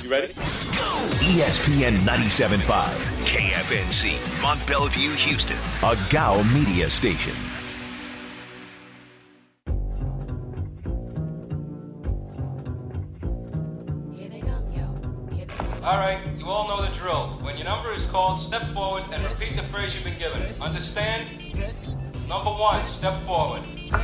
You ready? ESPN 97.5, KFNC, Mont Bellevue, Houston, a GOW media station. All right, you all know the drill. When your number is called, step forward and repeat the phrase you've been given. Understand? Number 1, step forward.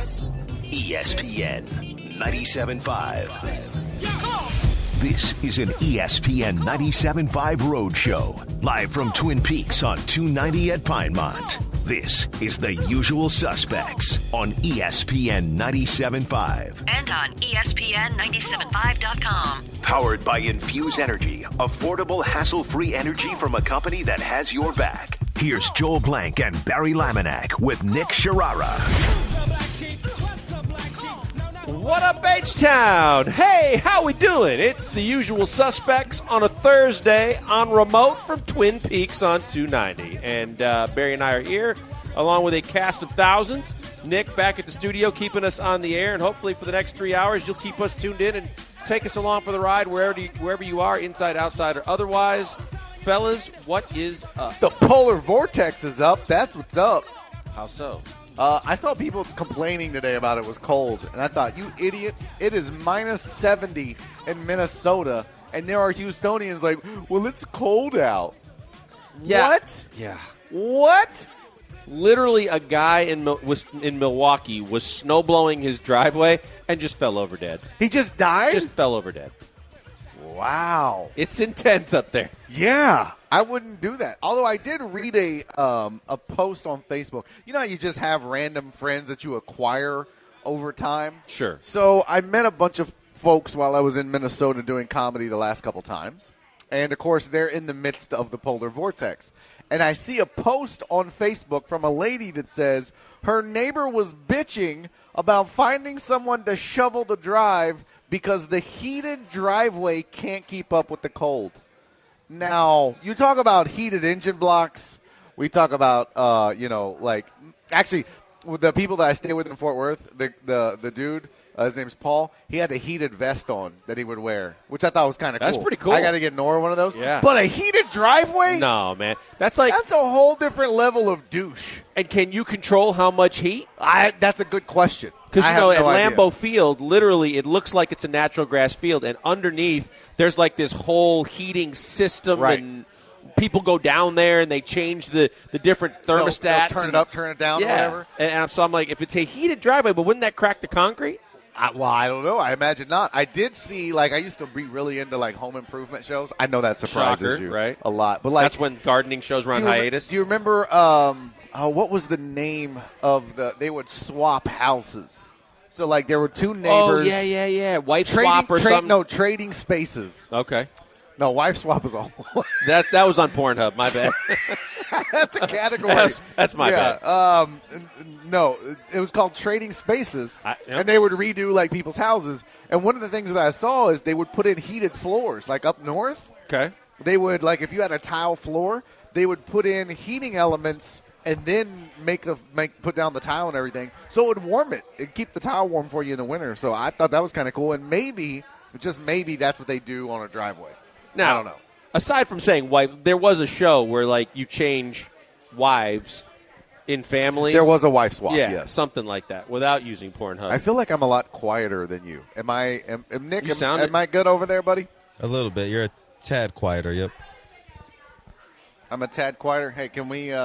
ESPN 97.5. This is an ESPN 97.5 Road Show, live from Twin Peaks on 290 at Pinemont. This is The Usual Suspects on ESPN 97.5. And on ESPN975.com. Powered by Infuse Energy, affordable, hassle-free energy from a company that has your back. Here's Joel Blank and Barry Laminack with Nick Sharara. What up, H-Town? Hey, how we doing? It's The Usual Suspects on a Thursday on remote from Twin Peaks on 290. And Barry and I are here, along with a cast of thousands. Nick back at the studio, keeping us on the air. And hopefully for the next 3 hours, you'll keep us tuned in and take us along for the ride wherever you are, inside, outside, or otherwise. Fellas, what is up? The polar vortex is up. That's what's up. How so? I saw people complaining today about it was cold, and I thought, you idiots, it is minus 70 in Minnesota, and there are Houstonians like, well, it's cold out. Yeah. What? Yeah. What? Literally, a guy in Milwaukee was snowblowing his driveway and just fell over dead. He just died? Just fell over dead. Wow. It's intense up there. Yeah. I wouldn't do that. Although I did read a post on Facebook. You know how you just have random friends that you acquire over time? Sure. So I met a bunch of folks while I was in Minnesota doing comedy the last couple times. And, of course, they're in the midst of the polar vortex. And I see a post on Facebook from a lady that says her neighbor was bitching about finding someone to shovel the drive because the heated driveway can't keep up with the cold. Now, you talk about heated engine blocks. We talk about, actually, with the people that I stay with in Fort Worth, the dude, his name's Paul, he had a heated vest on that he would wear, which I thought was kind of cool. That's pretty cool. I got to get Nora one of those. Yeah. But a heated driveway? No, man. That's a whole different level of douche. And can you control how much heat? That's a good question. Because, at Lambeau Field, literally, it looks like it's a natural grass field. And underneath, there's like this whole heating system. Right. And people go down there and they change the different thermostats. They'll turn it up, turn it down, or whatever. And so I'm like, if it's a heated driveway, but wouldn't that crack the concrete? I don't know. I imagine not. I did see, I used to be really into, home improvement shows. I know that surprises Shocker, you right? a lot. But that's when gardening shows were on hiatus. Do you remember, what was the name of they would swap houses? So, there were two neighbors. Oh, yeah. Wife swap or something? No, trading spaces. Okay. No, wife swap is all. that was on Pornhub. My bad. That's a category. That's my bad. No, it was called Trading Spaces, and they would redo people's houses. And one of the things that I saw is they would put in heated floors, up north. Okay. They would if you had a tile floor, they would put in heating elements and then put down the tile and everything, so it would warm it. It'd keep the tile warm for you in the winter. So I thought that was kind of cool, and maybe, just maybe, that's what they do on a driveway. Now, I don't know. Aside from saying wife, there was a show where you change wives in families. There was a wife swap, yeah, yes. Something like that, without using Pornhub. I feel like I'm a lot quieter than you. Nick, am I good over there, buddy? A little bit. You're a tad quieter, yep. I'm a tad quieter. Hey, can we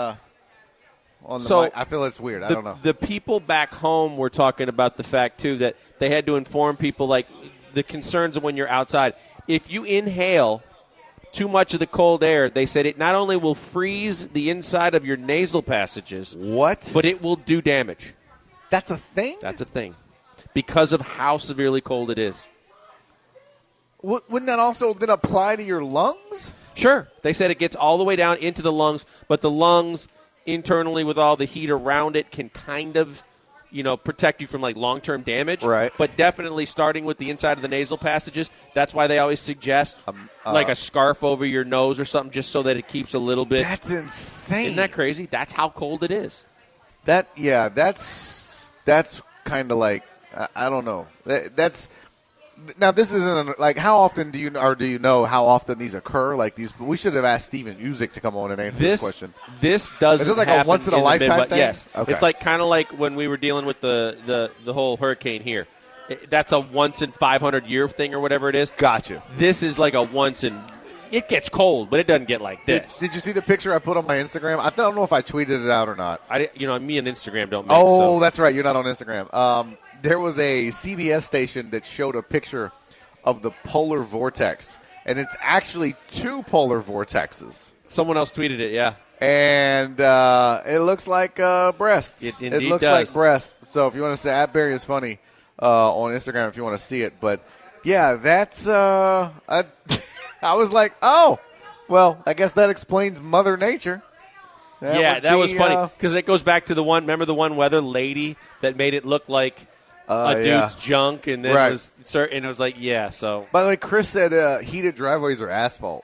on the mic? I feel it's weird. I don't know. The people back home were talking about the fact, too, that they had to inform people, the concerns of when you're outside. If you inhale too much of the cold air, they said it not only will freeze the inside of your nasal passages, but it will do damage. That's a thing? That's a thing. Because of how severely cold it is. Wouldn't that also then apply to your lungs? Sure. They said it gets all the way down into the lungs, but the lungs internally with all the heat around it can kind of, protect you from long-term damage. Right. But definitely starting with the inside of the nasal passages, that's why they always suggest a scarf over your nose or something just so that it keeps a little bit. That's insane. Isn't that crazy? That's how cold it is. That's kind of I don't know. Now, this isn't like how often do you know how often these occur? Like these, we should have asked Steven Usyk to come on and answer this question. This doesn't. Is this like happen a once in a lifetime thing? Yes, okay. It's like kind of like when we were dealing with the whole hurricane here. That's a once in 500 year thing or whatever it is. Gotcha. This is like a once in. It gets cold, but it doesn't get like this. Did you see the picture I put on my Instagram? I don't know if I tweeted it out or not. Me and Instagram don't. That's right. You're not on Instagram. There was a CBS station that showed a picture of the polar vortex, and it's actually 2 polar vortexes. Someone else tweeted it, yeah. And it looks like breasts. It looks does. like breasts. So if you want to say @Barry is funny on Instagram, if you want to see it, but yeah, that's I was like, oh, well, I guess that explains Mother Nature. That was funny because it goes back to the one. Remember the one weather lady that made it look like a dude's junk, and then it was like, yeah. So by the way, Chris said heated driveways are asphalt.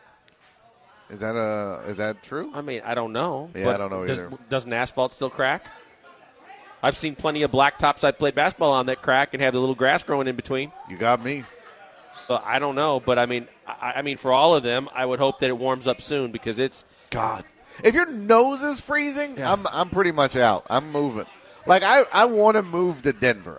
Is that true? I mean, I don't know. Yeah, I don't know either. Doesn't asphalt still crack? I've seen plenty of blacktops I played basketball on that crack and have the little grass growing in between. You got me. So I don't know, but I mean, for all of them, I would hope that it warms up soon because it's God. If your nose is freezing, yeah. I'm pretty much out. I'm moving. Like I want to move to Denver.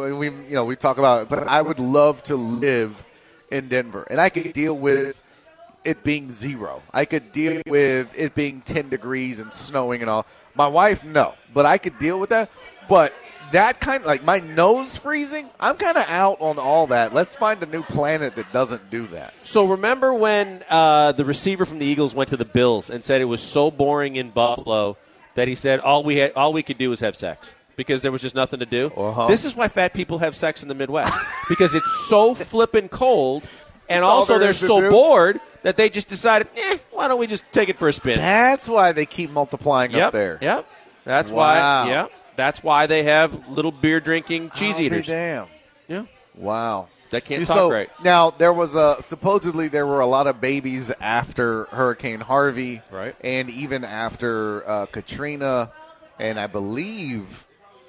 We talk about it, but I would love to live in Denver, and I could deal with it being 0. I could deal with it being 10 degrees and snowing and all. My wife, no, but I could deal with that. But that kind of, like my nose freezing, I'm kind of out on all that. Let's find a new planet that doesn't do that. So remember when the receiver from the Eagles went to the Bills and said it was so boring in Buffalo that he said all we could do was have sex because there was just nothing to do? Uh-huh. This is why fat people have sex in the Midwest because it's so flippin' cold, and also they're so bored that they just decided, why don't we just take it for a spin? That's why they keep multiplying up there. Yep. That's why. Yeah. That's why they have little beer drinking cheese eaters. Damn. Yeah. Wow. That can't talk right. Now there was supposedly there were a lot of babies after Hurricane Harvey, right? And even after Katrina, and I believe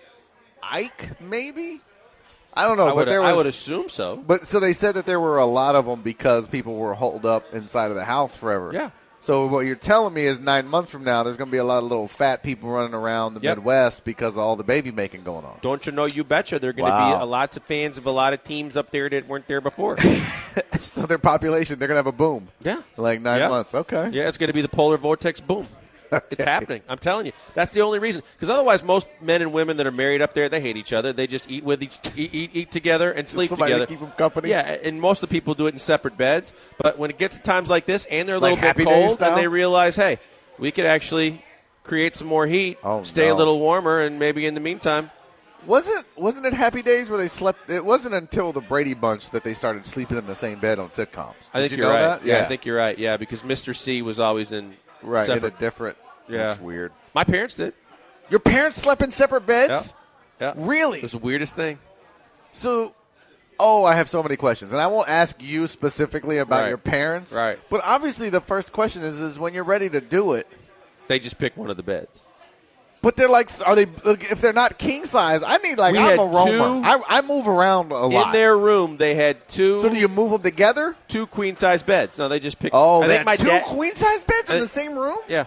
Ike, maybe. I don't know, I would assume so. But so they said that there were a lot of them because people were holed up inside of the house forever. Yeah. So what you're telling me is 9 months from now, there's going to be a lot of little fat people running around the Midwest because of all the baby making going on. Don't you know? You betcha. There are going to be lots of fans of a lot of teams up there that weren't there before. So their population, they're going to have a boom. Yeah. Like 9 months. Okay. Yeah, it's going to be the polar vortex boom. Okay. It's happening. I'm telling you. That's the only reason. Because otherwise, most men and women that are married up there, they hate each other. They just eat eat together and sleep together. To keep them company. Yeah, and most of the people do it in separate beds. But when it gets to times like this, and they're a little like bit cold, and they realize, hey, we could actually create some more heat, stay a little warmer, and maybe in the meantime. Wasn't it Happy Days where they slept? It wasn't until the Brady Bunch that they started sleeping in the same bed on sitcoms. I think you're right. That? Yeah, I think you're right. Yeah, because Mr. C was always in separate. In a different. Yeah, that's weird. My parents did. Your parents slept in separate beds? Yeah. Really? It was the weirdest thing. So, I have so many questions, and I won't ask you specifically about your parents. Right. But obviously, the first question is when you're ready to do it, they just pick one of the beds. But they're like, if they're not king size, I need I'm a roamer. I move around a lot. In their room, they had 2. So do you move them together? 2 queen size beds. No, they just picked. I think my 2 queen size beds in the same room. Yeah.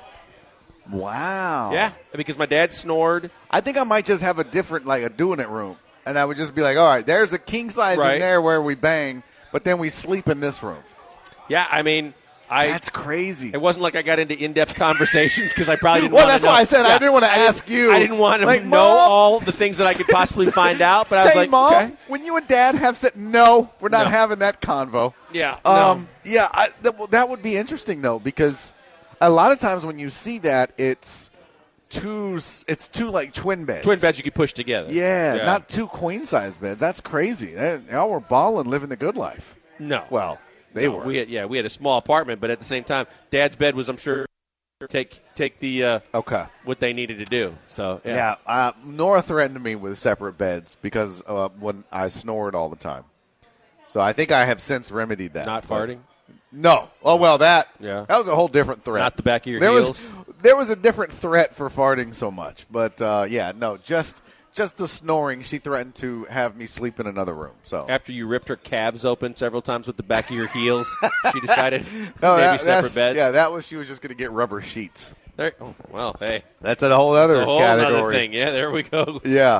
Wow. Yeah, because my dad snored. I think I might just have a different, a doing it room. And I would just be like, all right, there's a king size in there where we bang, but then we sleep in this room. Yeah, I mean, that's crazy. It wasn't like I got into in-depth conversations because I probably didn't want to know. Well, that's why I said I didn't want to ask you. I didn't want to know all the things that I could possibly find out. But I was like, Mom, okay. When you and Dad have said, no, we're not having that convo. Yeah. Yeah, that would be interesting, though, because a lot of times when you see that, it's two like twin beds. Twin beds you could push together. Yeah, not 2 queen-size beds. That's crazy. Y'all were balling, living the good life. No. Well, they were. We had a small apartment, but at the same time, Dad's bed was, I'm sure, take the what they needed to do. So Nora threatened me with separate beds because when I snored all the time. So I think I have since remedied that. Not farting? No. Oh, well, that was a whole different threat. Not the back of your heels? There was a different threat for farting so much. But, just just the snoring, she threatened to have me sleep in another room. So After you ripped her calves open several times with the back of your heels, she decided no, maybe separate beds. Yeah, that was she was just going to get rubber sheets. There, oh, well, hey. That's a whole other It's a whole category. other thing. Yeah, there we go. Yeah.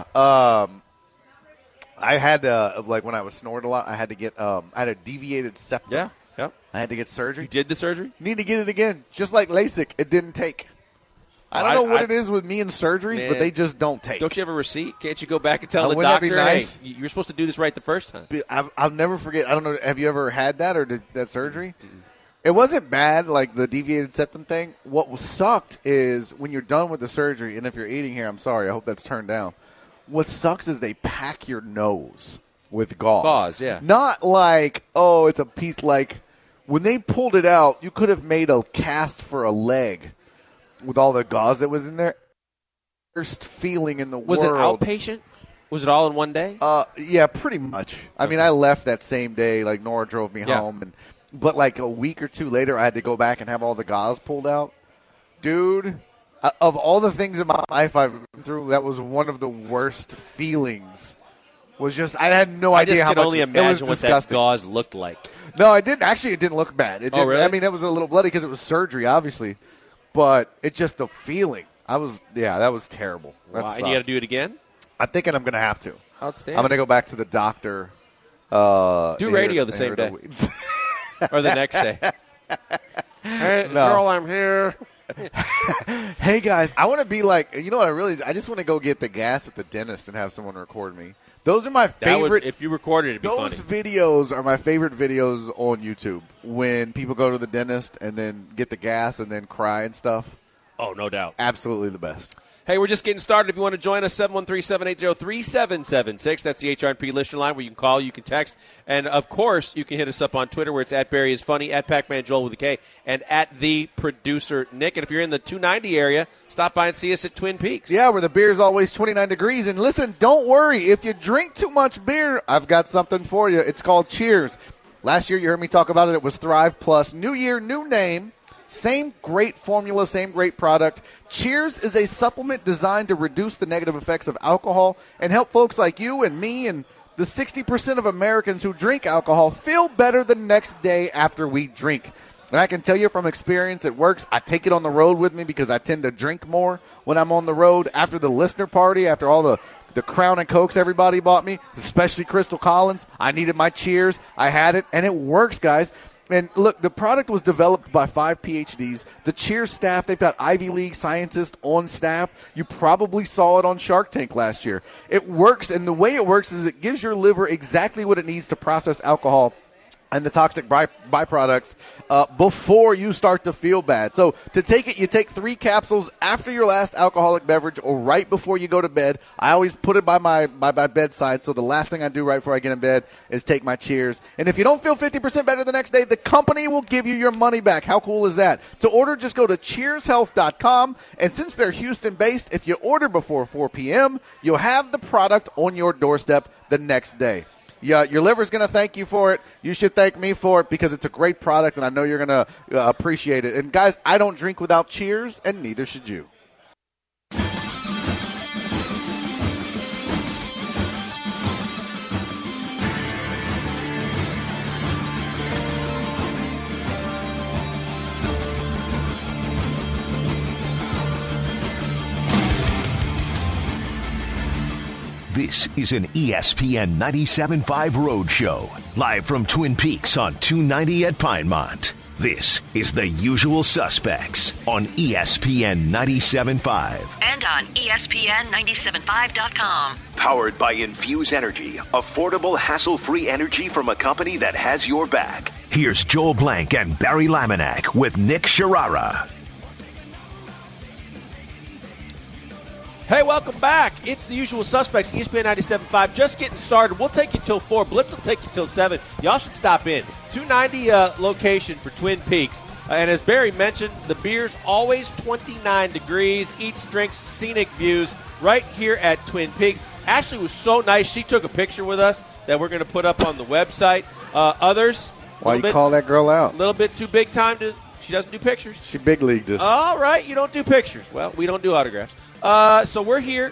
I had like when I was snoring a lot, I had to get I had a deviated septum. Yeah, yeah. I had to get surgery. You did the surgery? Need to get it again, just like LASIK. It didn't take. I don't know what it is with me and surgeries, Man. but they just don't take. Don't you have a receipt? Can't you go back and tell the Wouldn't that be doctor, nice? hey, you're supposed to do this right the first time? I'll never forget. I don't know. Have you ever had that or that surgery? Mm-hmm. It wasn't bad, like the deviated septum thing. What sucked is when you're done with the surgery, and if you're eating here, I'm sorry. I hope that's turned down. What sucks is they pack your nose with gauze. Gauze, yeah. Not like, oh, it's a piece like when they pulled it out, you could have made a cast for a leg with all the gauze that was in there. Worst feeling in the world. Was it outpatient? Was it all in one day? Yeah, pretty much. I mean, I left that same day. Like, Nora drove me home. But like a week or two later, I had to go back and have all the gauze pulled out. Dude, of all the things in my life I've been through, that was one of the worst feelings. Was just, I had no idea how much. I just can only it was imagine what disgusting. that gauze looked like. No, I didn't. Actually, it didn't look bad. It didn't, really? I mean, it was a little bloody because it was surgery, obviously. But it just, the feeling. That was terrible. That Wow. And you got to do it again? I'm thinking I'm going to have to. Outstanding. I'm going to go back to the doctor. Do radio the same day. Or the next day. Hey, girl, I'm here. Hey, guys, I want to be like, you know what I just want to go get the gas at the dentist and have someone record me. Those are my favorite. If you recorded it, it'd be those funny. videos are my favorite videos on YouTube when people go to the dentist and then get the gas and then cry and stuff. Oh, no doubt. Absolutely the best. Hey, we're just getting started. If you want to join us, 713-780-3776. That's the HRP listener line where you can call, you can text. And, of course, you can hit us up on Twitter where it's at Barry is Funny, at Pac-Man Joel with a K, and at the producer Nick. And if you're in the 290 area, stop by and see us at Twin Peaks. Yeah, where the beer is always 29 degrees. And listen, don't worry. If you drink too much beer, I've got something for you. It's called Cheers. Last year, you heard me talk about it. It was Thrive Plus. New year, new name. Same great formula, same great product. Cheers is a supplement designed to reduce the negative effects of alcohol and help folks like you and me and the 60% of Americans who drink alcohol feel better the next day after we drink. And I can tell you from experience it works. I take it on the road with me because I tend to drink more when I'm on the road. After the listener party, after all the Crown and Cokes everybody bought me, especially Crystal Collins, I needed my Cheers. I had it, and it works, guys. And look, the product was developed by 5 PhDs. The Cheers staff, they've got Ivy League scientists on staff. You probably saw it on Shark Tank last year. It works, and the way it works is it gives your liver exactly what it needs to process alcohol and the toxic byproducts before you start to feel bad. So to take it, you take 3 capsules after your last alcoholic beverage or right before you go to bed. I always put it by my bedside, so the last thing I do right before I get in bed is take my Cheers. And if you don't feel 50% better the next day, the company will give you your money back. How cool is that? To order, just go to cheershealth.com. And since they're Houston-based, if you order before 4 p.m., you'll have the product on your doorstep the next day. Yeah, your liver's going to thank you for it. You should thank me for it because it's a great product, and I know you're going to appreciate it. And, guys, I don't drink without Cheers, and neither should you. This is an ESPN 97.5 Road Show, live from Twin Peaks on 290 at Pinemont. This is The Usual Suspects on ESPN 97.5. And on ESPN975.com. Powered by Infuse Energy, affordable, hassle-free energy from a company that has your back. Here's Joel Blank and Barry Laminack with Nick Sharara. Hey, welcome back. It's The Usual Suspects, ESPN 97.5. Just getting started. We'll take you till 4. Blitz will take you till 7. Y'all should stop in. 290 location for Twin Peaks. And as Barry mentioned, the beer's always 29 degrees. Eats, drinks, scenic views right here at Twin Peaks. Ashley was so nice. She took a picture with us that we're going to put up on the website. Others. Why you call that girl out? A little bit too big time to. She doesn't do pictures. She big leagued us. All right, you don't do pictures. Well, we don't do autographs. So we're here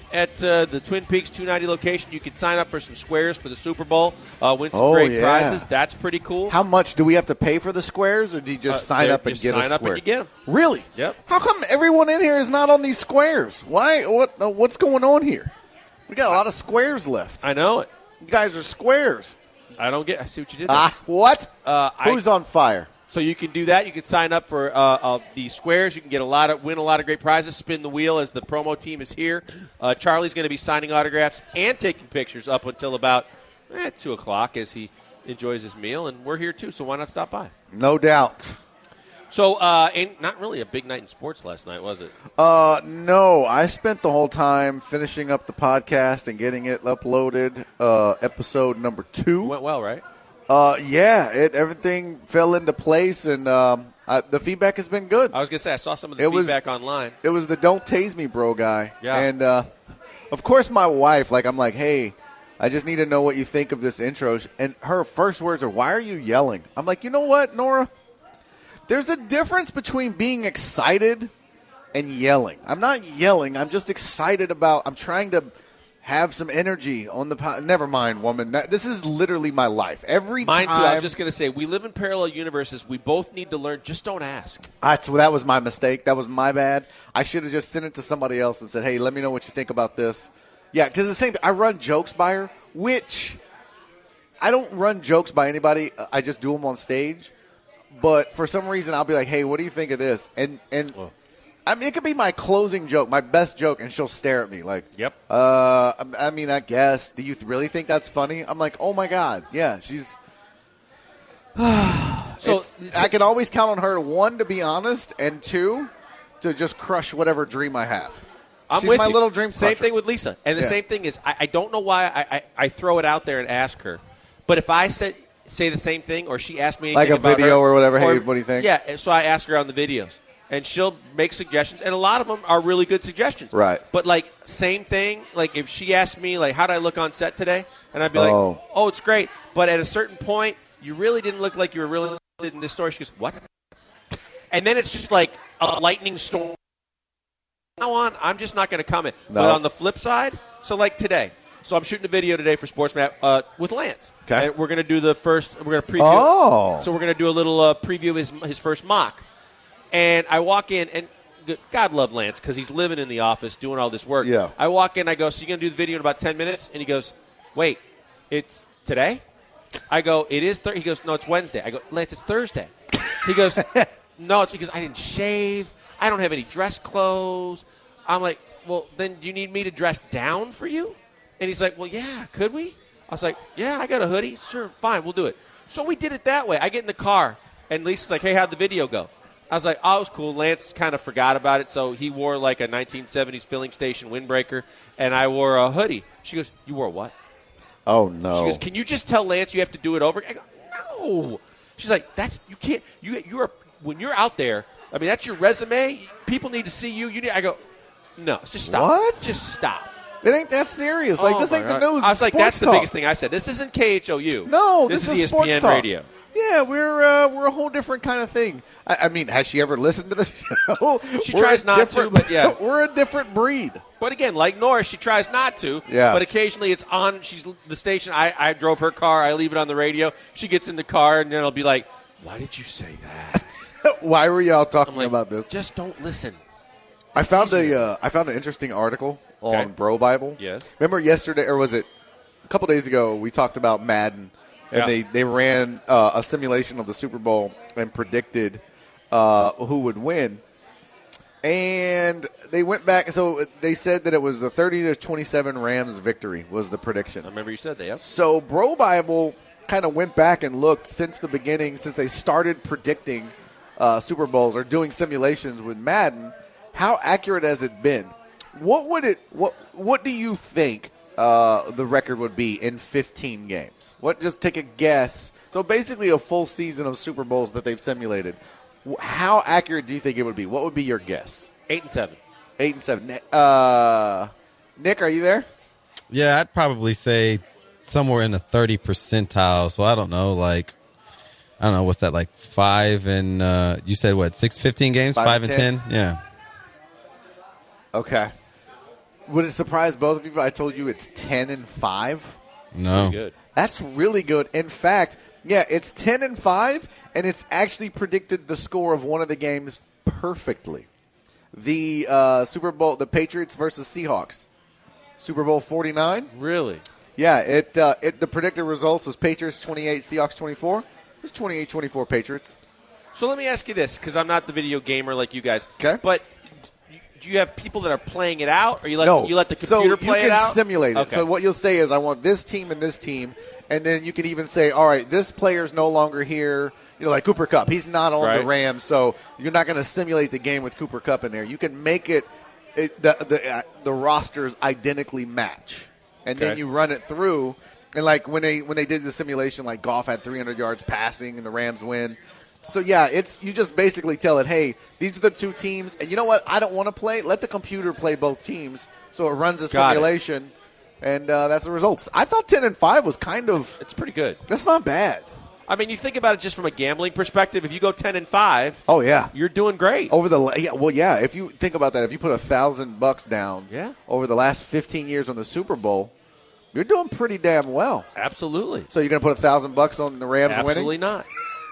at the Twin Peaks 290 location. You can sign up for some squares for the Super Bowl, win some great prizes. That's pretty cool. How much do we have to pay for the squares, or do you just sign up and get a square? Sign up and you get them. Really? Yep. How come everyone in here is not on these squares? Why? What's going on here? We got a lot of squares left. I know it. You guys are squares. I see what you did there. What? Who's on fire? So you can do that. You can sign up for the squares. You can get win a lot of great prizes. Spin the wheel as the promo team is here. Charlie's going to be signing autographs and taking pictures up until about 2 o'clock as he enjoys his meal, and we're here too. So why not stop by? No doubt. So, not really a big night in sports last night, was it? No. I spent the whole time finishing up the podcast and getting it uploaded. Episode number 2 Went well, right? Everything fell into place, and the feedback has been good. I was going to say, I saw some of the feedback online. It was the Don't Tase Me, Bro guy. Yeah. And, of course, my wife, I'm like, hey, I just need to know what you think of this intro. And her first words are, why are you yelling? I'm like, you know what, Nora? There's a difference between being excited and yelling. I'm not yelling. I'm just excited I'm trying to have some energy on the never mind, woman. This is literally my life. Mine too. I was just going to say, we live in parallel universes. We both need to learn. Just don't ask. So that was my mistake. That was my bad. I should have just sent it to somebody else and said, hey, let me know what you think about this. Yeah, because the same. I run jokes by her, which I don't run jokes by anybody. I just do them on stage. But for some reason, I'll be like, hey, what do you think of this? And I mean, it could be my closing joke, my best joke, and she'll stare at me like, yep. I guess. Do you really think that's funny? I'm like, oh, my God. Yeah, she's I can always count on her, 1, to be honest, and 2, to just crush whatever dream I have. She's my you. little dream crusher. Same thing with Lisa. And the same thing is, I don't know why I throw it out there and ask her. But if I say the same thing, or she asked me anything like a about video her, or whatever, hey, what do you think? Yeah, so I ask her on the videos. And she'll make suggestions, and a lot of them are really good suggestions. Right. But, same thing, if she asked me, how did I look on set today? And I'd be like, oh, it's great. But at a certain point, you really didn't look like you were really in this story. She goes, what? And then it's just like a lightning storm. Now on, I'm just not going to comment. No. But on the flip side, so today. So I'm shooting a video today for SportsMap with Lance. Okay. And we're going to do we're going to preview. Oh. So we're going to do a little preview of his first mock. And I walk in, and God love Lance because he's living in the office doing all this work. Yeah. I walk in, I go, so you're going to do the video in about 10 minutes? And he goes, wait, it's today? I go, it is Thursday. He goes, no, it's Wednesday. I go, Lance, it's Thursday. He goes, no, it's because I didn't shave. I don't have any dress clothes. I'm like, well, then do you need me to dress down for you? And he's like, well, yeah, could we? I was like, yeah, I got a hoodie. Sure, fine, we'll do it. So we did it that way. I get in the car, and Lisa's like, hey, how'd the video go? I was like, oh, it was cool. Lance kind of forgot about it, so he wore a 1970s filling station windbreaker, and I wore a hoodie. She goes, you wore what? Oh, no. She goes, can you just tell Lance you have to do it over? I go, no. She's like, you can't. When you're out there, I mean, that's your resume. People need to see you. I go, no, just stop. What? Just stop. It ain't that serious. This ain't the news. I was like, that's talk. The biggest thing I said. This isn't KHOU. No, this is ESPN sports talk. Radio. Yeah, we're a whole different kind of thing. I mean, has she ever listened to the show? She tries not to, but yeah. We're a different breed. But again, like Norris, she tries not to. Yeah. But occasionally it's on. She's the station. I drove her car. I leave it on the radio. She gets in the car, and then it'll be like, why did you say that? Why were y'all talking about this? Just don't listen. I found an interesting article on Bro Bible. Yes. Remember yesterday, or was it a couple days ago, we talked about Madden, and they ran a simulation of the Super Bowl and predicted who would win. And they went back, so they said that it was the 30-27 Rams victory was the prediction. I remember you said that, yeah. So Bro Bible kind of went back and looked since the beginning, since they started predicting Super Bowls or doing simulations with Madden. How accurate has it been? What do you think the record would be in 15 games? Just take a guess. So basically a full season of Super Bowls that they've simulated. How accurate do you think it would be? What would be your guess? 8-7. 8-7. Nick, are you there? Yeah, I'd probably say somewhere in the 30 percentile. So I don't know, what's that, 5 and you said what, 15 games? 5 and 10? Yeah. Okay. Would it surprise both of you if I told you it's 10-5? No. Good. That's really good. In fact, yeah, it's 10-5, and it's actually predicted the score of one of the games perfectly. The Super Bowl, the Patriots versus Seahawks, Super Bowl 49. Really? Yeah, the predicted results was Patriots 28, Seahawks 24. It's 28-24 Patriots. So let me ask you this, because I'm not the video gamer like you guys. Okay. But do you have people that are playing it out, or you let the computer so play you it out? can simulate it. Okay. So what you'll say is, I want this team and this team, and then you can even say, all right, this player's no longer here. You know, like Cooper Kupp, he's not on the Rams, so you're not going to simulate the game with Cooper Kupp in there. You can make the rosters identically match, and then you run it through. And like when they did the simulation, like Goff had 300 yards passing, and the Rams win. So, yeah, you just basically tell it, hey, these are the two teams. And you know what? I don't want to play. Let the computer play both teams so it runs a simulation. And that's the results. I thought 10-5 was kind of – it's pretty good. That's not bad. I mean, you think about it just from a gambling perspective. If you go 10-5, oh yeah, you're doing great. If you think about that, if you put $1,000 down over the last 15 years on the Super Bowl, you're doing pretty damn well. Absolutely. So you're going to put $1,000 on the Rams winning? Absolutely not.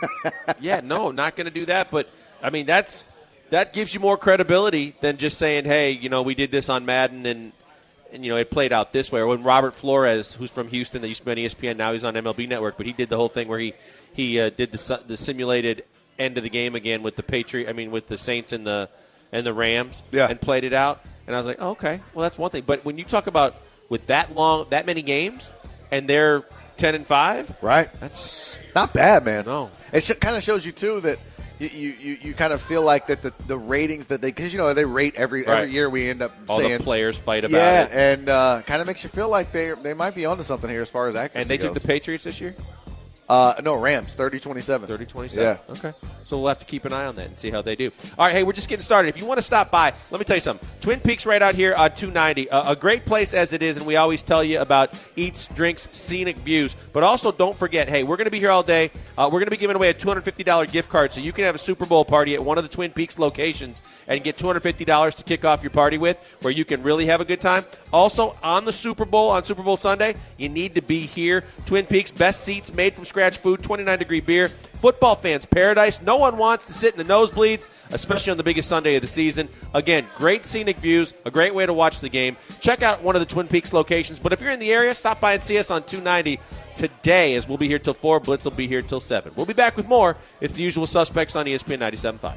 Not going to do that. But I mean, that gives you more credibility than just saying, "Hey, we did this on Madden and it played out this way." Or when Robert Flores, who's from Houston, that used to be on ESPN, now he's on MLB Network, but he did the whole thing where he did the simulated end of the game again with with the Saints and the Rams, and played it out. And I was like, oh, okay, well that's one thing. But when you talk about with that many games, and they're 10-5, right? That's not bad, man. No, it kind of shows you too that you kind of feel like that the ratings that because they rate every year. We end up all saying the players fight about it, and kind of makes you feel like they might be onto something here as far as accuracy. And they goes. took the Patriots this year. No, Rams 30-27. 30-27. Yeah. Okay. So we'll have to keep an eye on that and see how they do. All right, hey, we're just getting started. If you want to stop by, let me tell you something. Twin Peaks right out here on 290. A great place as it is, and we always tell you about eats, drinks, scenic views. But also don't forget, hey, we're going to be here all day. We're going to be giving away a $250 gift card so you can have a Super Bowl party at one of the Twin Peaks locations and get $250 to kick off your party with, where you can really have a good time. Also, on the Super Bowl, on Super Bowl Sunday, you need to be here. Twin Peaks, best seats, made from scratch food, 29-degree beer. Football fans' paradise. No one wants to sit in the nosebleeds, especially on the biggest Sunday of the season. Again, great scenic views, a great way to watch the game. Check out one of the Twin Peaks locations. But if you're in the area, stop by and see us on 290 today, as we'll be here till 4. Blitz will be here till 7. We'll be back with more. It's the usual suspects on ESPN 97.5.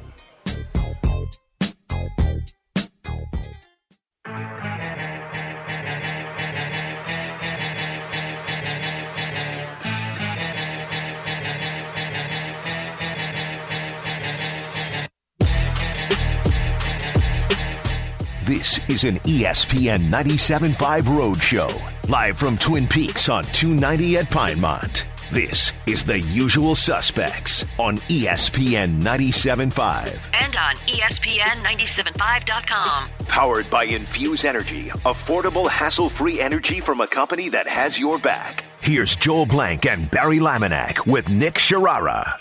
This is an ESPN 97.5 Roadshow, live from Twin Peaks on 290 at Pinemont. This is The Usual Suspects on ESPN 97.5. And on ESPN975.com. Powered by Infuse Energy, affordable, hassle-free energy from a company that has your back. Here's Joel Blank and Barry Laminack with Nick Sharara.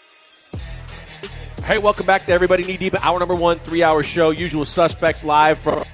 Hey, welcome back to Everybody Knee Deep, hour number 1, 3-hour show. Usual Suspects live from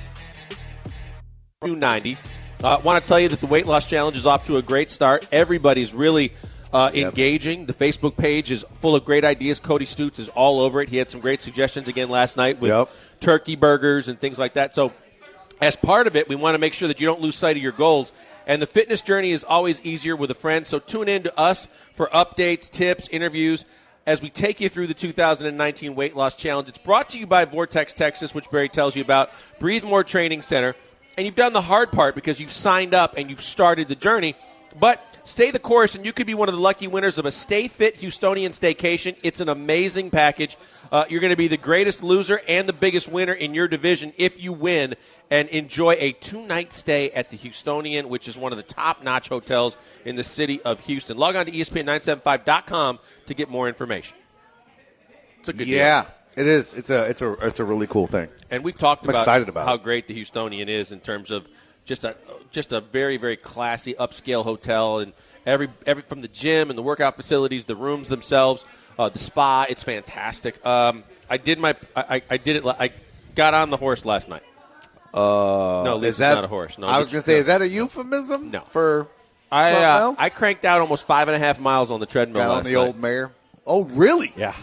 290. Want to tell you that the Weight Loss Challenge is off to a great start. Everybody's really engaging. The Facebook page is full of great ideas. Cody Stutes is all over it. He had some great suggestions again last night with turkey burgers and things like that. So as part of it, we want to make sure that you don't lose sight of your goals. And the fitness journey is always easier with a friend. So tune in to us for updates, tips, interviews, as we take you through the 2019 Weight Loss Challenge. It's brought to you by Vortex Texas, which Barry tells you about, Breathe More Training Center. And you've done the hard part because you've signed up and you've started the journey. But stay the course, and you could be one of the lucky winners of a Stay Fit Houstonian staycation. It's an amazing package. You're going to be the greatest loser and the biggest winner in your division if you win and enjoy a 2-night stay at the Houstonian, which is one of the top-notch hotels in the city of Houston. Log on to ESPN975.com to get more information. It's a good deal. Yeah, it is. It's a really cool thing. And we've talked about how how great the Houstonian is in terms of just a very, very classy upscale hotel, and every from the gym and the workout facilities, the rooms themselves, the spa. It's fantastic. I got on the horse last night. No, Lisa's not a horse. No, I was going to say, is that a euphemism? No. For something else? I cranked out almost 5.5 miles on the treadmill Got last on the night. old mare. Oh, really? Yeah.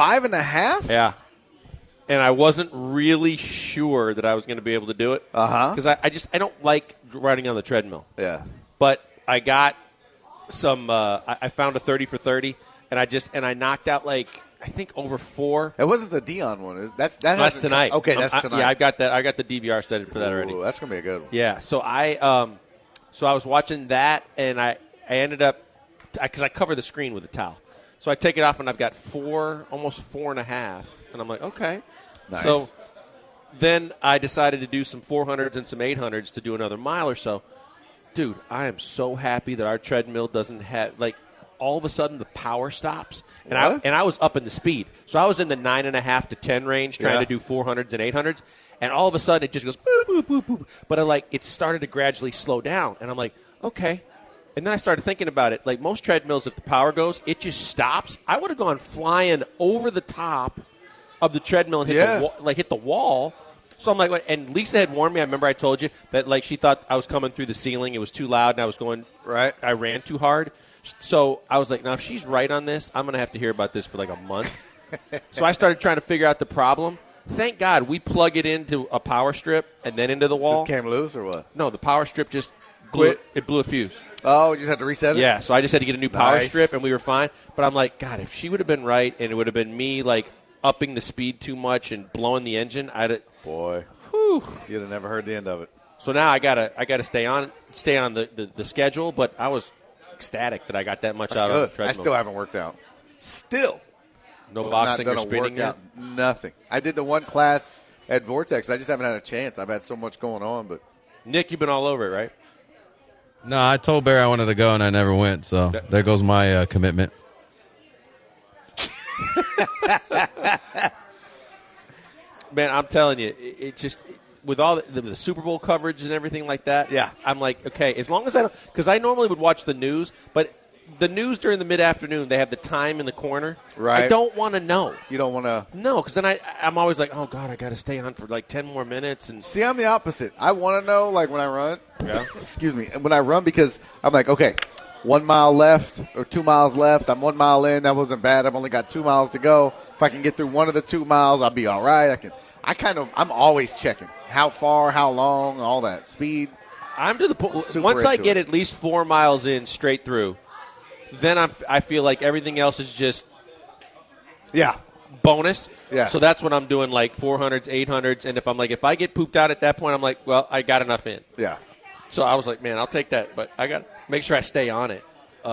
5.5? Yeah. And I wasn't really sure that I was going to be able to do it. Uh-huh. Because I don't like riding on the treadmill. Yeah. But I got some I found a 30 for 30, and I knocked out like I think over 4. It wasn't the Dion one. That's tonight. Okay, that's tonight. Yeah, I got that. I got the DVR set for that already. Ooh, that's going to be a good one. Yeah, so I was watching that, and I ended up because I cover the screen with a towel, so I take it off, and I've got 4, almost 4.5, and I'm like, okay. Nice. So then I decided to do some 400s and some 800s to do another mile or so. Dude, I am so happy that our treadmill doesn't have like. All of a sudden, the power stops, and I was up in the speed, so I was in the 9.5 to 10 range trying to do 400s and 800s, and all of a sudden it just goes boop boop boop boop. But it started to gradually slow down, and I'm like, okay. And then I started thinking about it. Like most treadmills, if the power goes, it just stops. I would have gone flying over the top of the treadmill and hit the wall. So I'm like, and Lisa had warned me. I remember I told you that like she thought I was coming through the ceiling. It was too loud, and I was going right. I ran too hard. So I was like, now if she's right on this, I'm going to have to hear about this for like a month. So I started trying to figure out the problem. Thank God we plug it into a power strip and then into the wall. Just came loose or what? No, the power strip just blew a fuse. Oh, you just had to reset it? Yeah, so I just had to get a new power Nice. strip and we were fine. But I'm like, God, if she would have been right and it would have been me like upping the speed too much and blowing the engine, Boy, whew. you'd have never heard the end of it. So now I gotta stay on the schedule, but I was ecstatic that I got that much out of the treadmill. I still haven't worked out. Still. No boxing not or done a spinning yet? workout, nothing. I did the one class at Vortex. I just haven't had a chance. I've had so much going on. But Nick, you've been all over it, right? No, I told Barry I wanted to go, and I never went, so there goes my commitment. Man, I'm telling you, it just with all the Super Bowl coverage and everything like that. Yeah, I'm like, okay, as long as I don't, because I normally would watch the news, but the news during the mid-afternoon, they have the time in the corner. Right. I don't want to know. You don't want to. No, because then I'm always like, oh God, I got to stay on for like 10 more minutes. And see, I'm the opposite. I want to know, like when I run. Yeah. Excuse me. And when I run, because I'm like, okay, 1 mile left or 2 miles left. I'm 1 mile in. That wasn't bad. I've only got 2 miles to go. If I can get through one of the 2 miles, I'll be all right. I'm always checking how far, how long, all that speed. I'm to the point. Once I get at least 4 miles in straight through, then I feel like everything else is just bonus. Yeah. So that's what I'm doing, like 400s, 800s, and if I get pooped out at that point, I'm like, well, I got enough in. Yeah. So I was like, man, I'll take that, but I got to make sure I stay on it.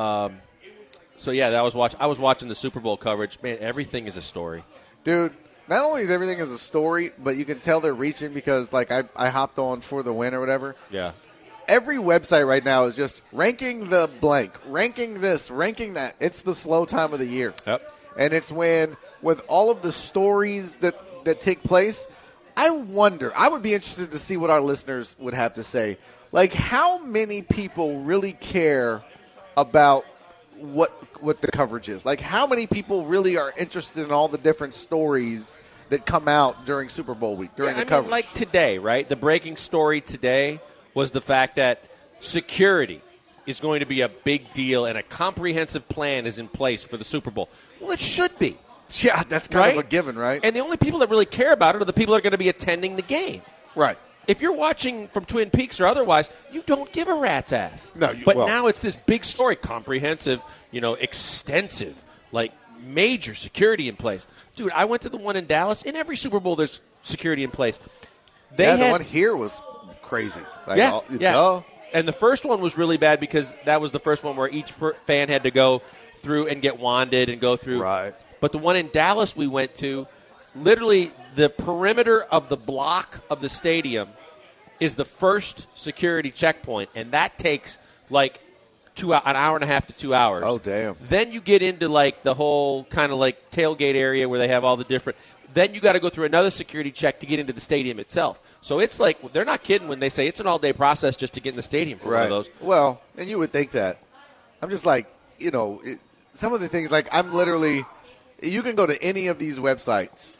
So yeah, I was watching the Super Bowl coverage. Man, everything is a story, dude. Not only is everything is a story, but you can tell they're reaching because, like, I hopped on For the Win or whatever. Yeah. Every website right now is just ranking the blank, ranking this, ranking that. It's the slow time of the year. Yep. And it's when, with all of the stories that take place, I wonder, I would be interested to see what our listeners would have to say. Like, how many people really care about what the coverage is? Like, how many people really are interested in all the different stories that come out during Super Bowl week, during the coverage? Like today, right? The breaking story today was the fact that security is going to be a big deal and a comprehensive plan is in place for the Super Bowl. Well, it should be. Yeah, that's kind of a given, right? And the only people that really care about it are the people that are going to be attending the game. Right. If you're watching from Twin Peaks or otherwise, you don't give a rat's ass. No, but now it's this big story, comprehensive, extensive, like major security in place. Dude, I went to the one in Dallas. In every Super Bowl, there's security in place. The one here was crazy. Like, yeah. And the first one was really bad because that was the first one where each fan had to go through and get wanded and go through. Right. But the one in Dallas we went to, literally the perimeter of the block of the stadium is the first security checkpoint, and that takes like an hour and a half to 2 hours. Oh, damn. Then you get into like the whole kind of like tailgate area where they have all the different. Then you got to go through another security check to get into the stadium itself. So it's like they're not kidding when they say it's an all-day process just to get in the stadium for one of those. Well, and you would think that. I'm just like, some of the things, like I'm literally You can go to any of these websites.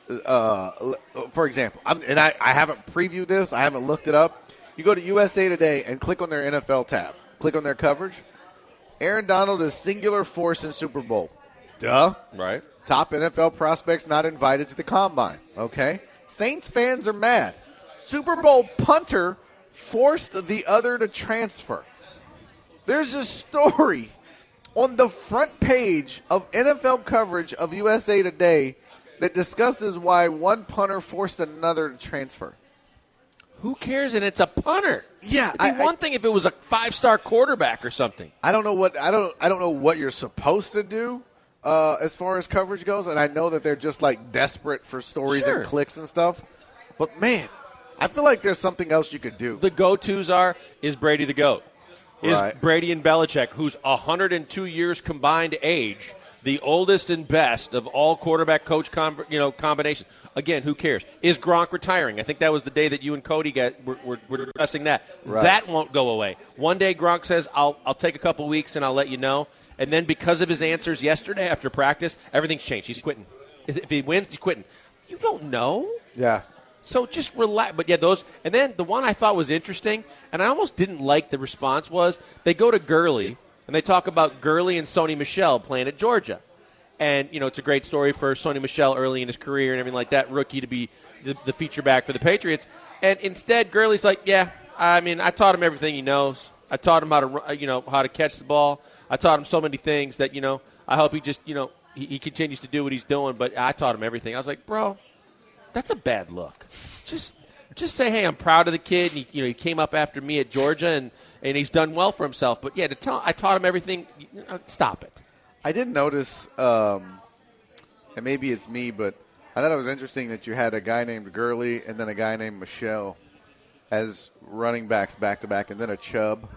For example, I haven't previewed this. I haven't looked it up. You go to USA Today and click on their NFL tab. Click on their coverage. Aaron Donald is singular force in Super Bowl. Duh. Right. Top NFL prospects not invited to the combine. Okay. Saints fans are mad. Super Bowl punter forced the other to transfer. There's a story on the front page of NFL coverage of USA Today that discusses why one punter forced another to transfer. Who cares? And it's a punter. Yeah, It'd be one thing if it was a 5-star quarterback or something. I don't know what you're supposed to do as far as coverage goes, and I know that they're just like desperate for stories Sure. and clicks and stuff. But man, I feel like there's something else you could do. The go-tos is Brady the GOAT. Is Right. Brady and Belichick, who's 102 years combined age, the oldest and best of all quarterback-coach combinations. Again, who cares? Is Gronk retiring? I think that was the day that you and Cody were discussing that. Right. That won't go away. One day Gronk says, I'll take a couple weeks and I'll let you know. And then because of his answers yesterday after practice, everything's changed. He's quitting. If he wins, he's quitting. You don't know. Yeah. So just relax. But, yeah, those – and then the one I thought was interesting, and I almost didn't like the response, was they go to Gurley, and they talk about Gurley and Sony Michel playing at Georgia. And, it's a great story for Sony Michel early in his career and everything like that, rookie to be the feature back for the Patriots. And instead, Gurley's like, yeah, I taught him everything he knows. I taught him how to catch the ball. I taught him so many things that, I hope he just, he continues to do what he's doing, but I taught him everything. I was like, bro, that's a bad look. Just say, hey, I'm proud of the kid. And he came up after me at Georgia, and he's done well for himself. But, yeah, I taught him everything. Stop it. I did notice, and maybe it's me, but I thought it was interesting that you had a guy named Gurley and then a guy named Michelle as running backs back-to-back, and then a Chubb.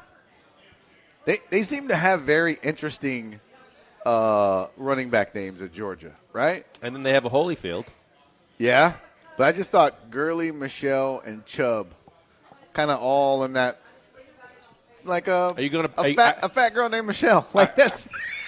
They seem to have very interesting running back names at Georgia, right? And then they have a Holyfield. Yeah, but I just thought Gurley, Michelle, and Chubb kind of all in that, like a fat girl named Michelle. Like that's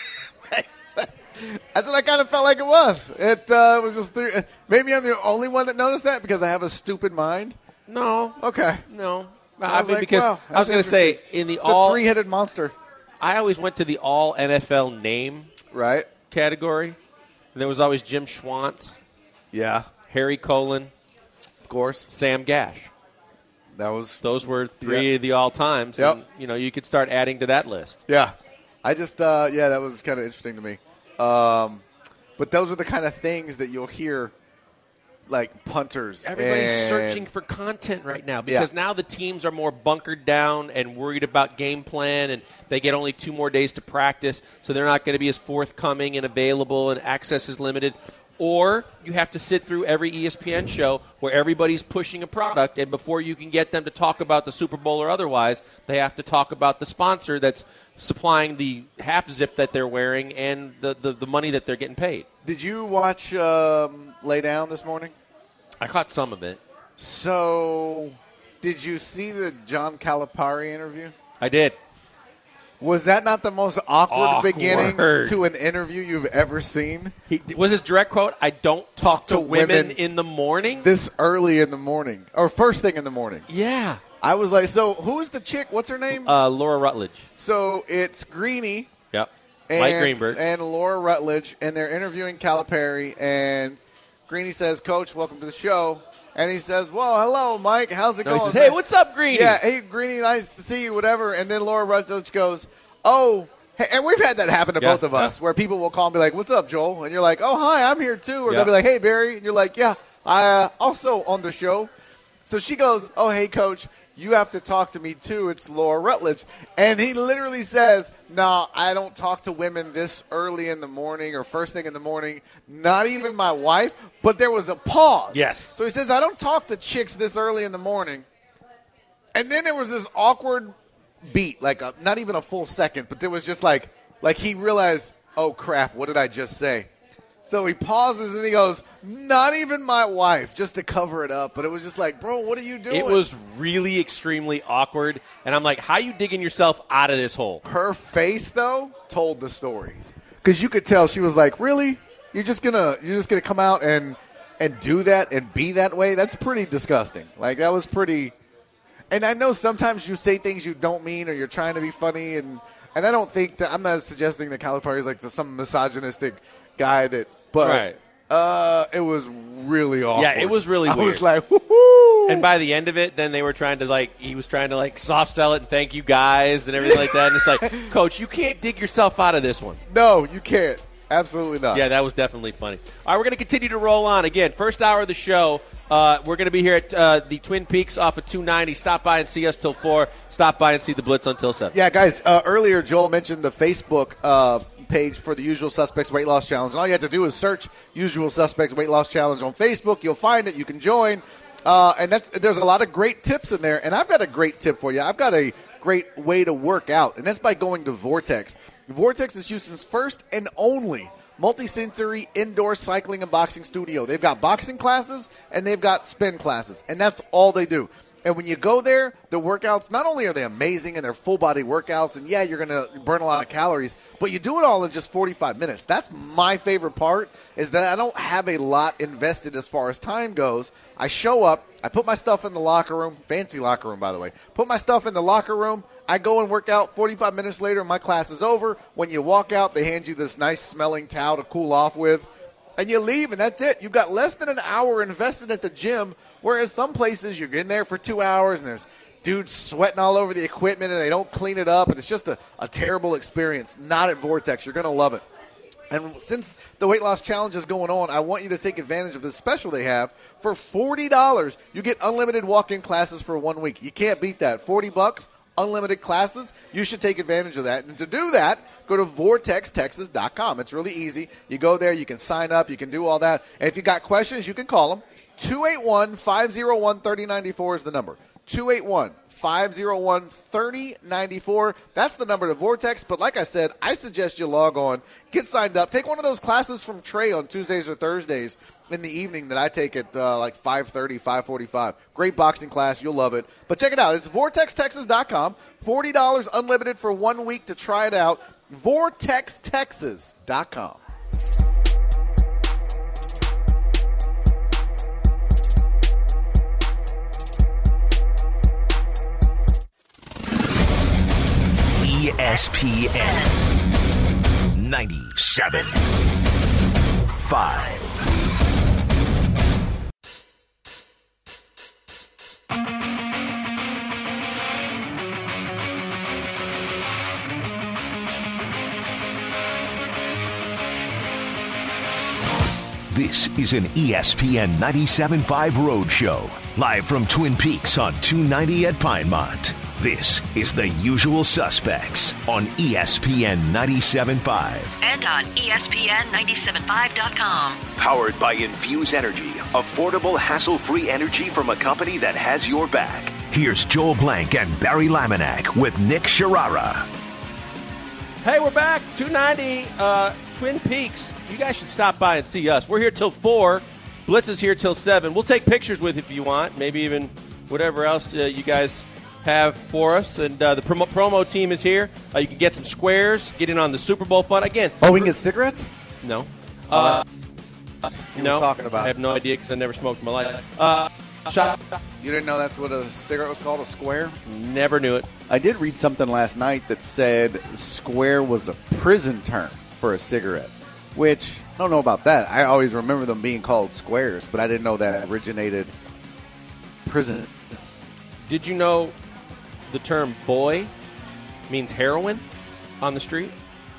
what I kind of felt like it was. It was just three. Maybe I'm the only one that noticed that because I have a stupid mind. No. Okay. No. I was going to say it's a three-headed monster. I always went to the all NFL name right category. And there was always Jim Schwantz. Yeah. Harry Colin. Of course. Sam Gash. Those were three of the all-times. Yep. And, you could start adding to that list. Yeah. I just, that was kind of interesting to me. But those are the kind of things that you'll hear, like punters. Everybody's searching for content right now because now the teams are more bunkered down and worried about game plan, and they get only 2 more days to practice, so they're not going to be as forthcoming and available, and access is limited. Or you have to sit through every ESPN show where everybody's pushing a product, and before you can get them to talk about the Super Bowl or otherwise, they have to talk about the sponsor that's supplying the half zip that they're wearing and the money that they're getting paid. Did you watch Lay Down this morning? I caught some of it. So, did you see the John Calipari interview? I did. Was that not the most awkward beginning to an interview you've ever seen? Was his direct quote, I don't talk to women in the morning? This early in the morning. Or first thing in the morning. Yeah. I was like, so who's the chick? What's her name? Laura Rutledge. So it's Greeny. Yep. Mike Greenberg. And Laura Rutledge, and they're interviewing Calipari, and Greeny says, Coach, welcome to the show. And he says, well, hello, Mike. How's it going? He says, hey, what's up, Greeny? Yeah, hey, Greeny, nice to see you, whatever. And then Laura Rutledge goes, oh, hey, and we've had that happen to both of us, where people will call and be like, what's up, Joel? And you're like, oh, hi, I'm here too. Or they'll be like, hey, Barry. And you're like, yeah, I also on the show. So she goes, oh, hey, Coach, you have to talk to me too. It's Laura Rutledge. And he literally says, no, I don't talk to women this early in the morning or first thing in the morning, not even my wife. But there was a pause. Yes. So he says, I don't talk to chicks this early in the morning. And then there was this awkward beat, like not even a full second, but there was just like he realized, oh, crap, what did I just say? So he pauses and he goes, not even my wife, just to cover it up. But it was just like, bro, what are you doing? It was really extremely awkward. And I'm like, how are you digging yourself out of this hole? Her face, though, told the story. Because you could tell she was like, really? You're just gonna come out and do that and be that way. That's pretty disgusting. Like, that was pretty. And I know sometimes you say things you don't mean, or you're trying to be funny, and I don't think that, I'm not suggesting that Calipari is like some misogynistic guy that, but it was really awkward. Yeah, it was really weird. I was like, woo-hoo. And by the end of it, then they were trying to he was trying to soft sell it and thank you guys and everything like that. And it's like, Coach, you can't dig yourself out of this one. No, you can't. Absolutely not. Yeah, that was definitely funny. All right, we're going to continue to roll on. Again, first hour of the show, we're going to be here at the Twin Peaks off of 290. Stop by and see us till 4. Stop by and see the Blitz until 7. Yeah, guys, earlier Joel mentioned the Facebook page for the Usual Suspects Weight Loss Challenge. And all you have to do is search Usual Suspects Weight Loss Challenge on Facebook. You'll find it. You can join. And there's a lot of great tips in there. And I've got a great tip for you. I've got a great way to work out, and that's by going to Vortex. Vortex is Houston's first and only multi-sensory indoor cycling and boxing studio. They've got boxing classes and they've got spin classes, and that's all they do. And when you go there, the workouts, not only are they amazing and they're full-body workouts, and yeah, you're going to burn a lot of calories, but you do it all in just 45 minutes. That's my favorite part, is that I don't have a lot invested as far as time goes. I show up, I put my stuff in the locker room, fancy locker room, by the way, put my stuff in the locker room, I go and work out. 45 minutes later, my class is over. When you walk out, they hand you this nice-smelling towel to cool off with, and you leave, and that's it. You've got less than an hour invested at the gym, whereas some places you're in there for 2 hours, and there's dudes sweating all over the equipment, and they don't clean it up, and it's just a terrible experience. Not at Vortex. You're going to love it. And since the Weight Loss Challenge is going on, I want you to take advantage of this special they have. For $40, you get unlimited walk-in classes for 1 week. You can't beat that. $40, unlimited classes. You should take advantage of that. And to do that, go to vortextexas.com. It's really easy. You go there, you can sign up, you can do all that. And if you got questions, you can call them. 281-501-3094 is the number. 281-501-3094. That's the number to Vortex. But like I said, I suggest you log on, get signed up, take one of those classes from Trey on Tuesdays or Thursdays in the evening that I take at 5:30, 5:45. Great boxing class. You'll love it. But check it out. It's vortextexas.com. $40 unlimited for 1 week to try it out. vortextexas.com. ESPN 97.5. This is an ESPN 97.5 Road Show, live from Twin Peaks on 290 at Pinemont. This is The Usual Suspects on ESPN 97.5. And on ESPN975.com. Powered by Infuse Energy, affordable, hassle-free energy from a company that has your back. Here's Joel Blank and Barry Laminack with Nick Sharara. Hey, we're back. 290 Twin Peaks. You guys should stop by and see us. We're here till 4. Blitz is here till 7. We'll take pictures with you if you want. Maybe even whatever else you guys have for us. And the promo team is here. You can get some squares, get in on the Super Bowl fun. Again. Oh, we can get cigarettes? No. No. Talking about? I have no idea because I never smoked in my life. Shot. You didn't know that's what a cigarette was called, a square? Never knew it. I did read something last night that said square was a prison term for a cigarette, which I don't know about that. I always remember them being called squares, but I didn't know that originated prison. Did you know the term boy means heroin on the street?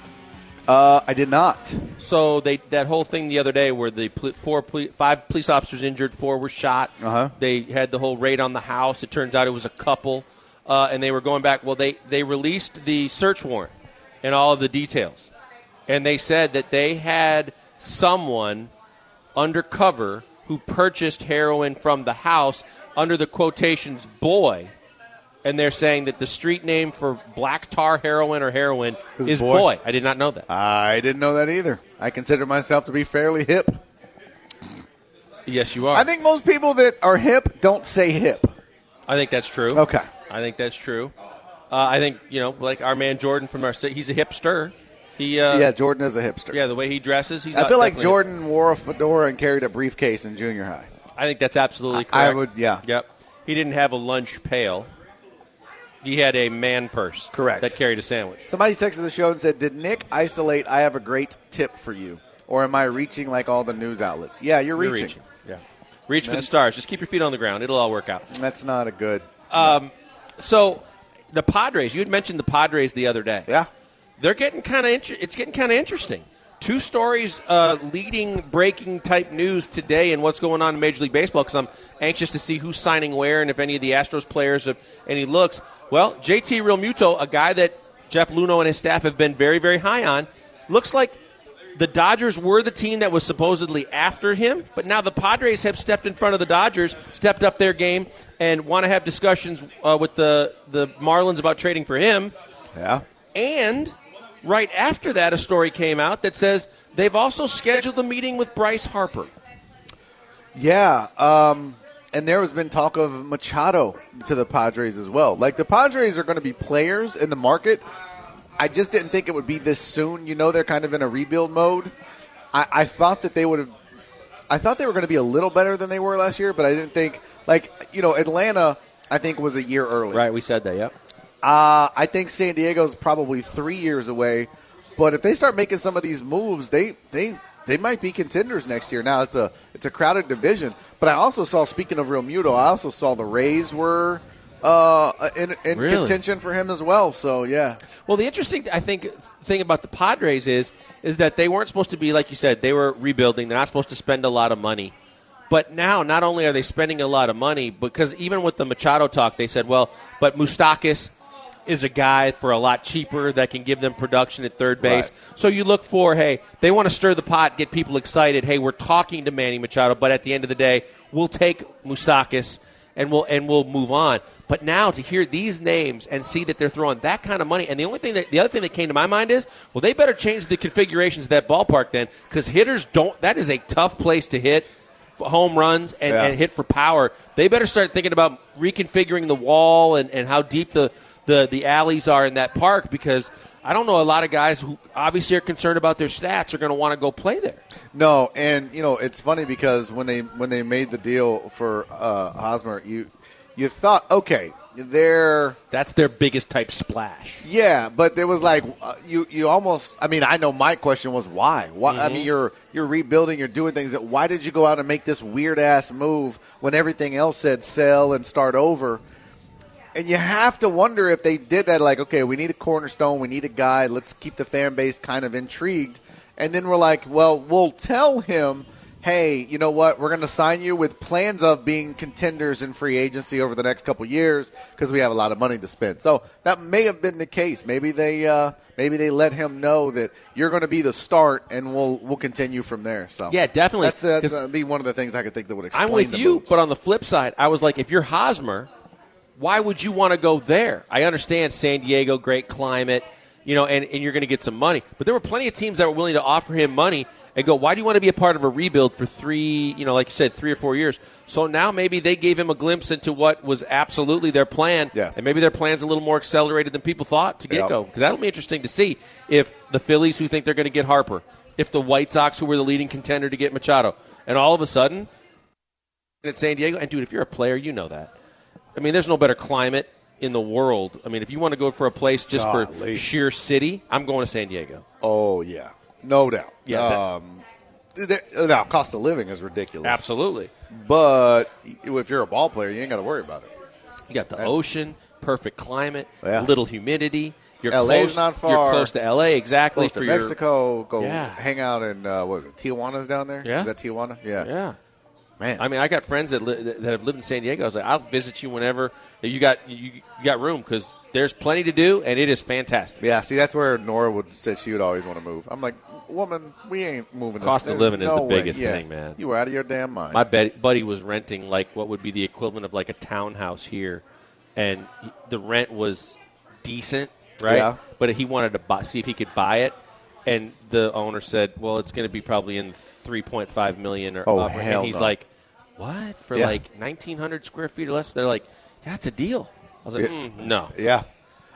I did not. So that whole thing the other day where the 5 police officers injured, 4 were shot. Uh-huh. They had the whole raid on the house. It turns out it was a couple, and they were going back. Well, they released the search warrant and all of the details, and they said that they had someone undercover who purchased heroin from the house under the quotations boy. And they're saying that the street name for black tar heroin or heroin is boy. I did not know that. I didn't know that either. I consider myself to be fairly hip. Yes, you are. I think most people that are hip don't say hip. I think that's true. Okay. I think that's true. I think, like our man Jordan from our state, he's a hipster. Jordan is a hipster. Yeah, the way he dresses, I feel like Jordan wore a fedora and carried a briefcase in junior high. I think that's absolutely correct. I would, yeah. Yep. He didn't have a lunch pail. He had a man purse. Correct. That carried a sandwich. Somebody texted the show and said, "Did Nick isolate? I have a great tip for you." Or am I reaching like all the news outlets? Yeah, you're reaching. Yeah. Reach for the stars. Just keep your feet on the ground. It'll all work out. That's not a good. So the Padres, you had mentioned the Padres the other day. Yeah. They're getting kind of it's getting kind of interesting. Two stories leading breaking type news today and what's going on in Major League Baseball because I'm anxious to see who's signing where and if any of the Astros players have any looks. Well, JT Realmuto, a guy that Jeff Luhnow and his staff have been very, very high on, looks like the Dodgers were the team that was supposedly after him, but now the Padres have stepped in front of the Dodgers, stepped up their game, and want to have discussions with the Marlins about trading for him. Yeah. And right after that, a story came out that says they've also scheduled a meeting with Bryce Harper. Yeah, and there has been talk of Machado to the Padres as well. Like, the Padres are going to be players in the market. I just didn't think it would be this soon. You know, they're kind of in a rebuild mode. I thought that they would have – I thought they were going to be a little better than they were last year, but I didn't think – like, you know, Atlanta, I think, was a year early. Right, we said that, yep. I think San Diego's probably 3 years away. But if they start making some of these moves, they might be contenders next year. Now, it's a crowded division. But I also saw, speaking of Realmuto, I also saw the Rays were in really? contention for him as well. So, yeah. Well, the interesting, I think, thing about the Padres is that they weren't supposed to be, like you said, they were rebuilding. They're not supposed to spend a lot of money. But now, not only are they spending a lot of money, because even with the Machado talk, they said, well, but Moustakas is a guy for a lot cheaper that can give them production at third base. Right. So you look for, hey, they want to stir the pot, get people excited. Hey, we're talking to Manny Machado, but at the end of the day, we'll take Moustakas and we'll move on. But now to hear these names and see that they're throwing that kind of money, and the other thing that came to my mind is, well, they better change the configurations of that ballpark then, because hitters don't. That is a tough place to hit home runs and hit for power. They better start thinking about reconfiguring the wall and how deep the alleys are in that park, because I don't know, a lot of guys who obviously are concerned about their stats are going to want to go play there. No, and you know, it's funny because when they made the deal for Hosmer, you thought, okay, that's their biggest type splash. Yeah, but there was like you almost. I mean, I know my question was why. Why? Mm-hmm. I mean, you're rebuilding, you're doing things. Why did you go out and make this weird ass move when everything else said sell and start over? And you have to wonder if they did that. Like, okay, we need a cornerstone, we need a guy. Let's keep the fan base kind of intrigued. And then we're like, well, we'll tell him, hey, you know what? We're going to sign you with plans of being contenders in free agency over the next couple years because we have a lot of money to spend. So that may have been the case. Maybe they let him know that you're going to be the start, and we'll continue from there. So yeah, definitely. That's be one of the things I could think that would explain. I'm with you, moves. but on the flip side, I was like, if you're Hosmer, why would you want to go there? I understand San Diego, great climate, you know, and you're going to get some money. But there were plenty of teams that were willing to offer him money and go, why do you want to be a part of a rebuild for 3 or 4 years? So now maybe they gave him a glimpse into what was absolutely their plan. Yeah. And maybe their plan's a little more accelerated than people thought to get go. Because that'll be interesting to see if the Phillies, who think they're going to get Harper, if the White Sox, who were the leading contender to get Machado, and all of a sudden, at San Diego, and dude, if you're a player, you know that. I mean, there's no better climate in the world. I mean, if you want to go for a place just for sheer city, I'm going to San Diego. Oh, yeah. No doubt. Yeah. Now, cost of living is ridiculous. Absolutely. But if you're a ball player, you ain't got to worry about it. You got the ocean, perfect climate, Yeah. little humidity. You're LA's not far. You're close to L.A., exactly. Close to Mexico. Go Yeah. hang out in, what is it, Tijuana's down there? Yeah. Is that Tijuana? Yeah. Yeah. Man. I mean, I got friends that have lived in San Diego. I was like, I'll visit you whenever you got room, because there's plenty to do, and it is fantastic. Yeah, see, that's where Nora said she would always want to move. I'm like, woman, we ain't moving. Cost of living is the biggest Yeah. thing, man. You were out of your damn mind. My buddy was renting like what would be the equivalent of like a townhouse here, and the rent was decent, right? Yeah. But he wanted to see if he could buy it, and the owner said, "Well, it's going to be probably in $3.5 million or up." Hell and he's no. like, "What? For like 1,900 square feet or less?" They're like, "That's a deal." I was like, "No." Yeah.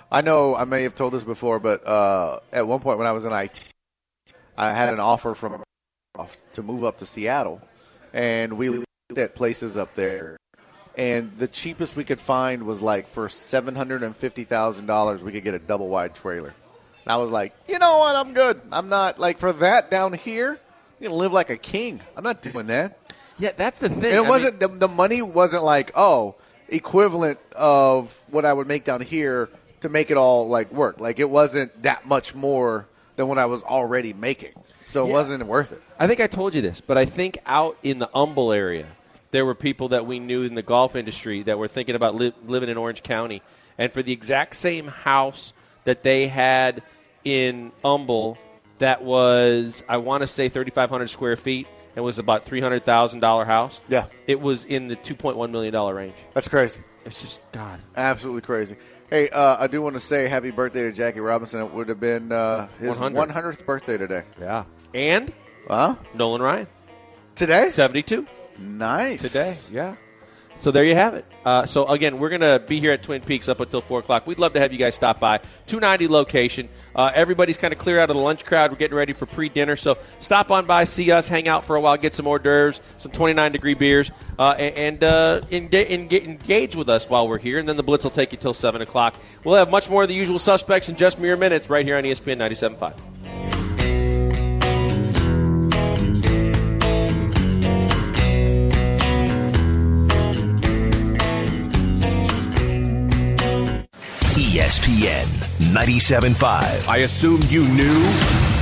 I know I may have told this before, but at one point when I was in IT, I had an offer to move up to Seattle, and we looked at places up there, and the cheapest we could find was like for $750,000 we could get a double wide trailer. And I was like, you know what, I'm good. I'm not like for that down here. You can live like a king. I'm not doing that. Yeah, that's the thing. And it wasn't the money wasn't like equivalent of what I would make down here to make it all like work. Like it wasn't that much more than what I was already making, so it wasn't worth it. I think I told you this, but I think out in the Humble area, there were people that we knew in the golf industry that were thinking about living in Orange County, and for the exact same house that they had in Humble, that was I want to say 3,500 square feet. It was about $300,000 house. Yeah. It was in the $2.1 million range. That's crazy. It's just, God. Absolutely crazy. Hey, I do want to say happy birthday to Jackie Robinson. It would have been his 100th birthday today. Yeah. And Nolan Ryan. Today? 72. Nice. Today, yeah. So there you have it. So, again, we're going to be here at Twin Peaks up until 4 o'clock. We'd love to have you guys stop by. 290 location. Everybody's kind of clear out of the lunch crowd. We're getting ready for pre-dinner. So stop on by, see us, hang out for a while, get some hors d'oeuvres, some 29-degree beers, and engage with us while we're here. And then the Blitz will take you till 7 o'clock. We'll have much more of the usual suspects in just mere minutes right here on ESPN 97.5. ESPN 97.5. I assumed you knew.